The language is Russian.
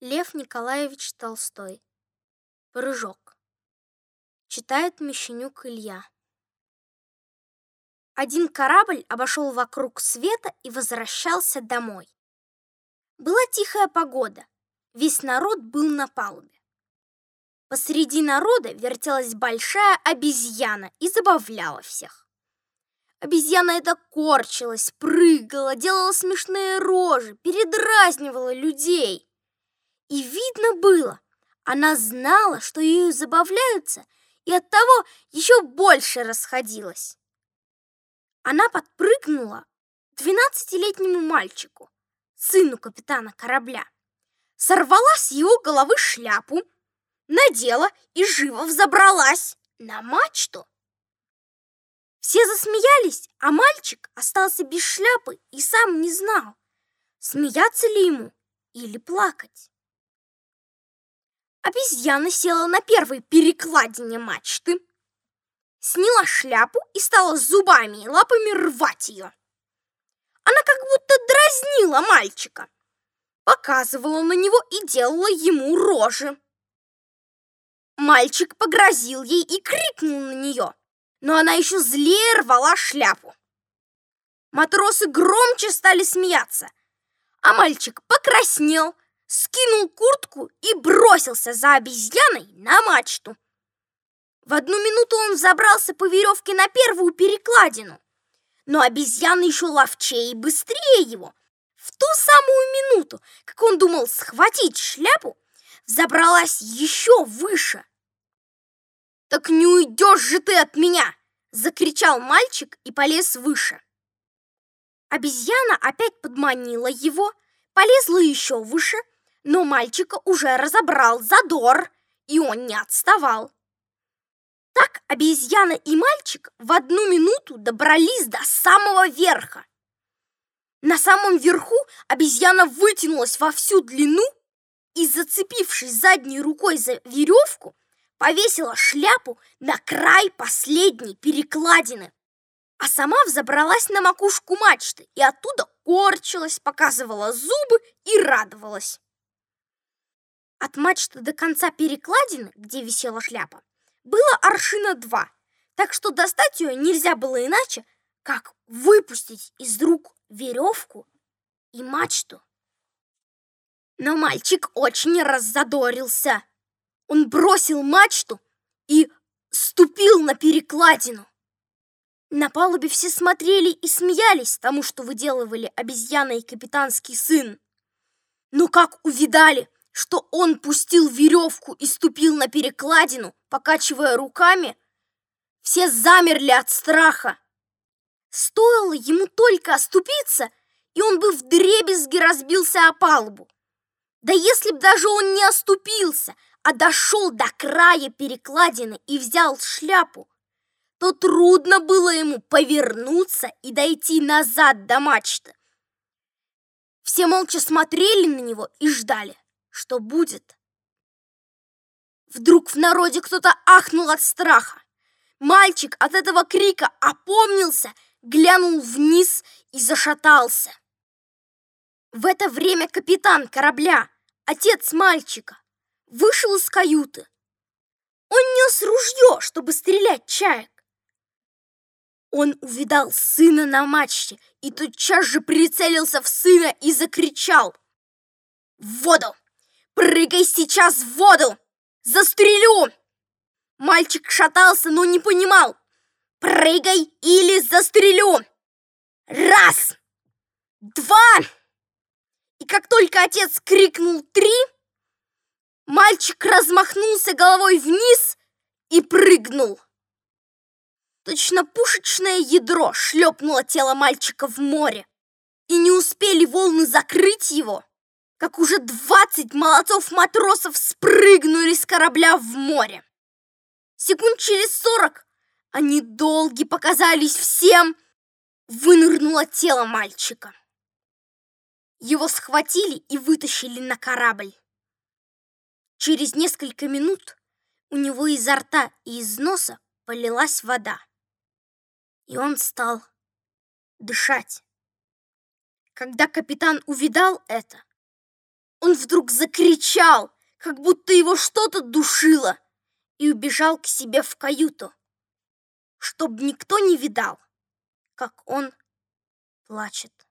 Лев Николаевич Толстой. Прыжок. Читает Мещанюк Илья. Один корабль обошел вокруг света и возвращался домой. Была тихая погода. Весь народ был на палубе. Посреди народа вертелась большая обезьяна и забавляла всех. Обезьяна эта корчилась, прыгала, делала смешные рожи, передразнивала людей. И видно было, она знала, что ею забавляются, и оттого еще больше расходилась. Она подпрыгнула к 12-летнему мальчику, сыну капитана корабля, сорвала с его головы шляпу, надела и живо взобралась на мачту. Все засмеялись, а мальчик остался без шляпы и сам не знал, смеяться ли ему или плакать. Обезьяна села на первой перекладине мачты, сняла шляпу и стала зубами и лапами рвать ее. Она как будто дразнила мальчика, показывала на него и делала ему рожи. Мальчик погрозил ей и крикнул на нее, но она еще злее рвала шляпу. Матросы громче стали смеяться, а мальчик покраснел, скинул куртку и бросился за обезьяной на мачту. В одну минуту он взобрался по веревке на первую перекладину, но обезьяна еще ловчее и быстрее его. В ту самую минуту, как он думал схватить шляпу, взобралась еще выше. «Так не уйдешь же ты от меня!» — закричал мальчик и полез выше. Обезьяна опять подманила его, полезла еще выше, но мальчика уже разобрал задор, и он не отставал. Так обезьяна и мальчик в одну минуту добрались до самого верха. На самом верху обезьяна вытянулась во всю длину и, зацепившись задней рукой за веревку, повесила шляпу на край последней перекладины, а сама взобралась на макушку мачты и оттуда корчилась, показывала зубы и радовалась. От мачты до конца перекладины, где висела шляпа, было аршина 2, так что достать ее нельзя было иначе, как выпустить из рук веревку и мачту. Но мальчик очень раззадорился. Он бросил мачту и ступил на перекладину. На палубе все смотрели и смеялись тому, что выделывали обезьяна и капитанский сын. Но как увидали, что он пустил веревку и ступил на перекладину, покачивая руками, все замерли от страха. Стоило ему только оступиться, и он бы вдребезги разбился о палубу. Да если б даже он не оступился, а дошел до края перекладины и взял шляпу, то трудно было ему повернуться и дойти назад до мачты. Все молча смотрели на него и ждали, что будет. Вдруг в народе кто-то ахнул от страха. Мальчик от этого крика опомнился, глянул вниз и зашатался. В это время капитан корабля, отец мальчика, вышел из каюты. Он нес ружье, чтобы стрелять чаек. Он увидал сына на мачте и тотчас же прицелился в сына и закричал: «В воду! Прыгай сейчас в воду! Застрелю!» Мальчик шатался, но не понимал: «Прыгай или застрелю! Раз! Два!» И как только отец крикнул «3», мальчик размахнулся головой вниз и прыгнул. Точно пушечное ядро шлепнуло тело мальчика в море, и не успели волны закрыть его, как уже 20 молодцов-матросов спрыгнули с корабля в море. Секунд через 40 они долги показались всем, вынырнуло тело мальчика. Его схватили и вытащили на корабль. Через несколько минут у него изо рта и из носа полилась вода, и он стал дышать. Когда капитан увидал это, Он вдруг закричал, как будто его что-то душило, и убежал к себе в каюту, чтоб никто не видал, как он плачет.